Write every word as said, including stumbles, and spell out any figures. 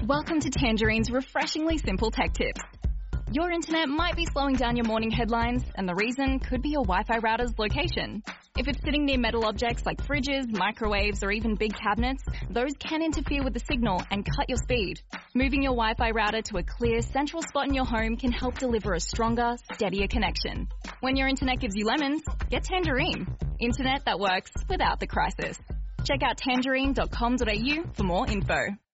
Welcome to Tangerine's refreshingly simple tech tips. Your internet might be slowing down your morning headlines, and the reason could be your Wi-Fi router's location. If it's sitting near metal objects like fridges, microwaves, or even big cabinets, those can interfere with the signal and cut your speed. Moving your Wi-Fi router to a clear, central spot in your home can help deliver a stronger, steadier connection. When your internet gives you lemons, get Tangerine. Internet that works without the crisis. Check out tangerine dot com dot a u for more info.